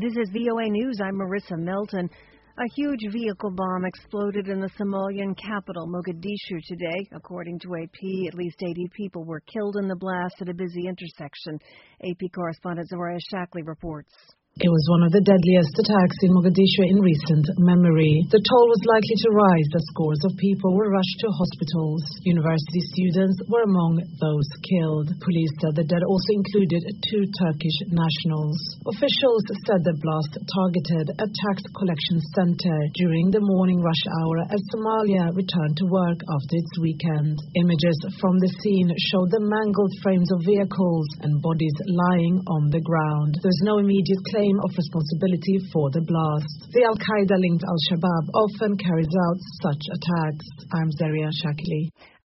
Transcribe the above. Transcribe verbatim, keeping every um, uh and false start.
This is V O A News. I'm Marissa Milton. A huge vehicle bomb exploded in the Somalian capital, Mogadishu, today. According to A P, at least eighty people were killed in the blast at a busy intersection. A P correspondent Zoria Shackley reports. It was one of the deadliest attacks in Mogadishu in recent memory. The toll was likely to rise as scores of people were rushed to hospitals. University students were among those killed. Police said the dead also included two Turkish nationals. Officials said the blast targeted a tax collection center during the morning rush hour as Somalia returned to work after its weekend. Images from the scene showed the mangled frames of vehicles and bodies lying on the ground. There's no immediate claim of responsibility for the blast. The Al-Qaeda-linked Al-Shabaab often carries out such attacks. I'm Zoria Shackley.